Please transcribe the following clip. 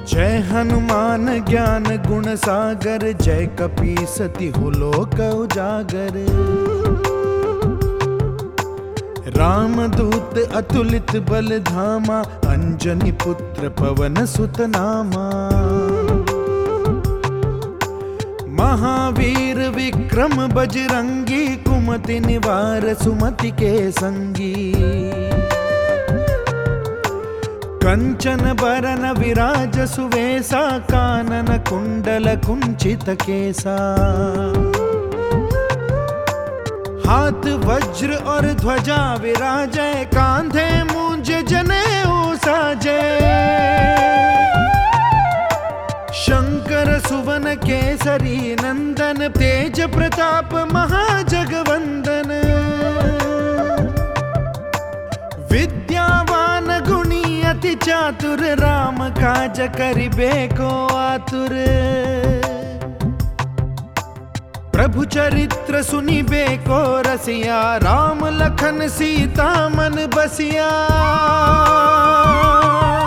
जय हनुमान ज्ञान गुण सागर, जय कपीसति हो लोक उजागर। रामदूत अतुलित बल धामा, अंजनी पुत्र पवन सुत नामा। महावीर विक्रम बजरंगी, कुमति निवार सुमति के संगी। कंचन बरन विराज सुवेसा, कानन कुंडल कुंचित केसा। हाथ वज्र और ध्वजा विराजय, कांधे मूंज जनेऊ साजे। शंकर सुवन केसरी नंदन, तेज प्रताप महाजगवंदन। विद्यावान गुणी अति चातुर, राम काज करिबे को आतुर। प्रभु चरित्र सुनिबे को रसिया, राम लखन सीता मन बसिया।